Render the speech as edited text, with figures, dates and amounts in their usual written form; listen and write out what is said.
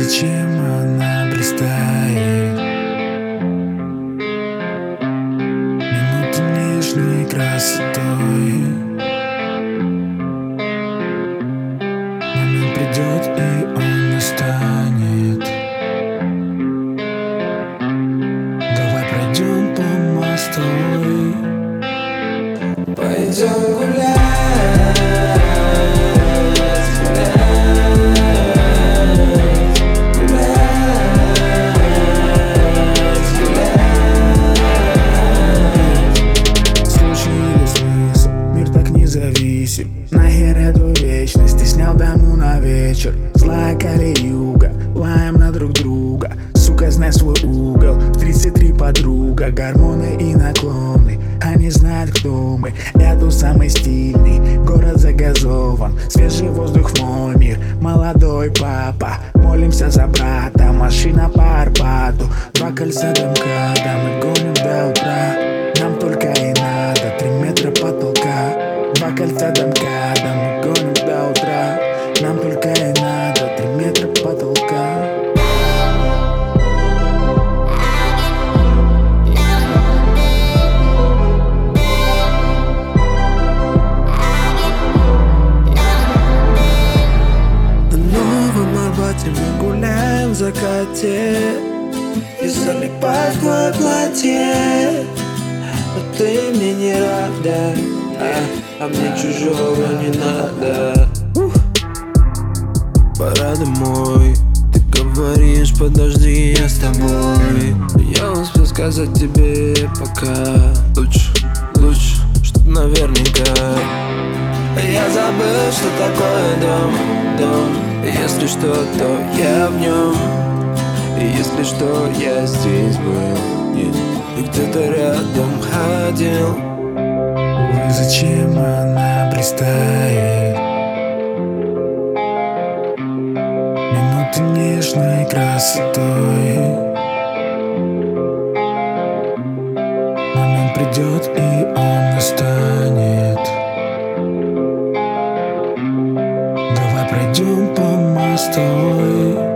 зачем она блистает? Минуты нежной красотой. Момент придет, и он настанет. Давай пройдем по мостовой. Пойдем гулять. Нахер эту вечность, ты снял дому на вечер. Злая калиюга, лаем на друг друга. Сука, знай свой угол, в 33 подруга. Гормоны и наклоны, они знают, кто мы. Я тут самый стильный, город загазован. Свежий воздух в мой мир, молодой папа. Молимся за брата, машина по Арбату. 2 кольца домкада, мы гоним до утра. Нам только и надо 3 метра потолка. 2 кольца домкада, мы гоним до утра. Нам только и надо 3 метра потолка. На Новом Арбате мы гуляем в закате и залипаю в твое платье. Но ты мне не рада, а мне чужого не надо. Пора домой. Ты говоришь, подожди, я с тобой. Я успел сказать тебе пока. Лучше, чтоб наверняка. Я забыл, что такое дом. Если что, то я в нем. И если что, я здесь был. И где-то рядом ходил. Ой, зачем она блистает? Минуты нежной красотой. Момент придет, и он настанет. Давай пройдем по мостовой.